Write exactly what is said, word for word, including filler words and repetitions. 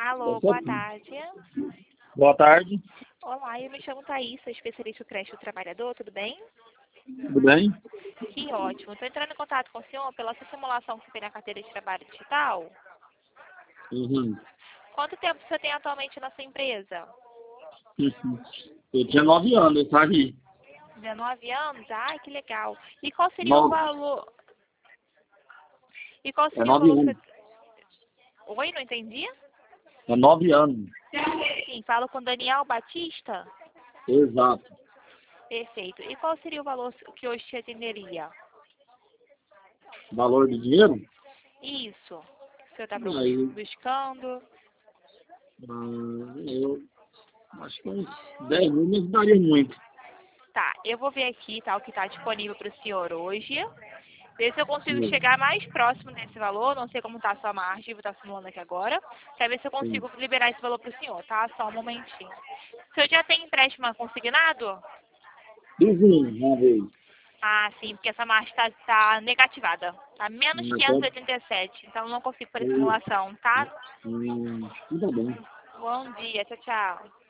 Alô, Essa boa aqui. tarde. Boa tarde, Olá, eu me chamo Thaís, sou especialista do creche do trabalhador, tudo bem? tudo bem? Que ótimo. Estou entrando em contato com o senhor pela sua simulação que você tem na carteira de trabalho digital. Uhum. Quanto tempo você tem atualmente na sua empresa? Uhum. Eu tinha nove anos, eu saí. dezenove anos? Ai, que legal. E qual seria o Nove. valor? E qual É seria o nove valor que anos. você... Oi, não entendi? É nove anos. Sim, falo com Daniel Batista? Exato. Perfeito. E qual seria o valor que hoje te atenderia? Valor de dinheiro? Isso. O senhor está Aí, buscando? ah, eu acho que uns dez mil me daria muito. Tá, eu vou ver aqui, tá, o que está disponível para o senhor hoje. Ver se eu consigo Sim, chegar mais próximo desse valor. Não sei como está a sua margem, vou estar simulando aqui agora. Quer ver se eu sim. consigo liberar esse valor para o senhor, tá? Só um momentinho. O senhor já tem empréstimo consignado? Vizinho, uma vez. Ah, sim, porque essa margem está tá negativada. Tá menos Mas quinhentos e pode. oitenta e sete. Então eu não consigo fazer Hum, simulação, tá? hum, tudo bem. Bom dia, tchau, tchau.